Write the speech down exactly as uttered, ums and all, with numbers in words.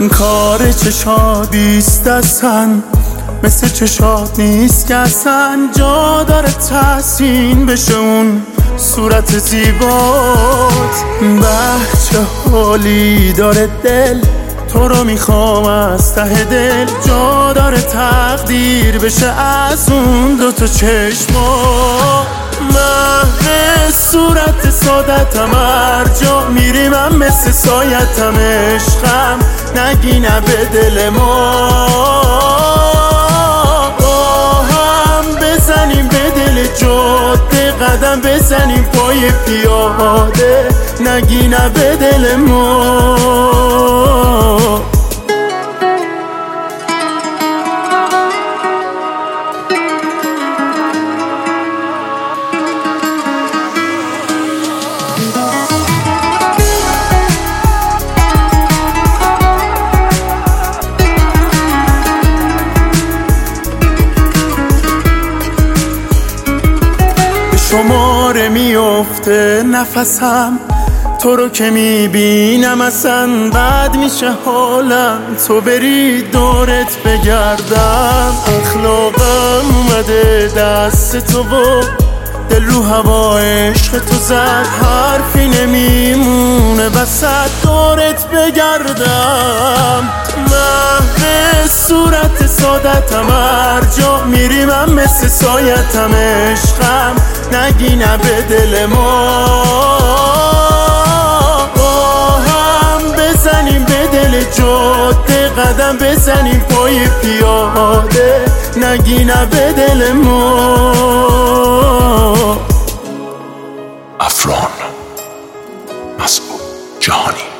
کار چشادیست اصلا، مثل چشاد نیست که اصلا جا داره تحسین بشه اون صورت زیبات. بچه حالی داره دل، تو رو میخوام از ته دل، جا داره تقدیر بشه از اون دوتا چشما. محو صورت سادتم، هر جا میری من مثل سایتم، عشقم نگی نه به دل ما. هم بزنیم به دل جاده، قدم بزنیم پای پیاده، نگی نه به دل ما. شماره میفته نفسم، تو رو که میبینم اصلا بد میشه حالم، تو بری دورت بگردم. اخلاقم اومده دست تو و دل رو هوا عشق تو زد، حرفی نمیمونه وسط دورت بگردم. محو صورت سادتم، هر جا میری من مثل سایتم، عشقم نگی نه به دل ما. هم بزنیم به دل جاده، قدم بزنیم پای پیاده، نگی نه به دل ما. افران مسعود جهانی.